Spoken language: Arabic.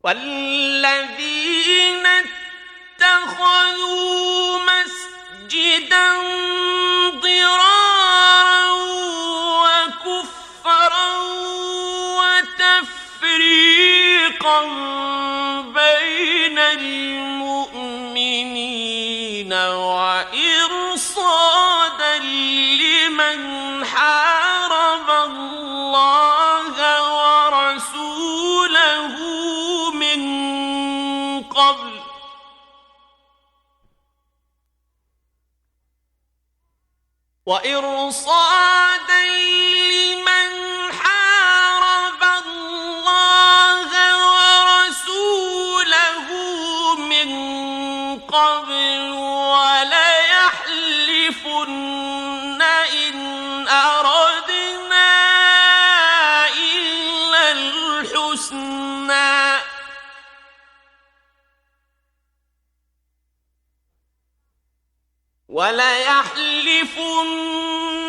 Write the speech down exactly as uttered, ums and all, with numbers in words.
والذين اتخذوا مسجدا ضرارا وكفرا وتفريقا بين المؤمنين وإرصادا لمن حارب الله ورسوله من قبل وإرصادا لمن حارب الله ورسوله من قبل وليحلفن إن أردنا إلا الحسنى وليحلفن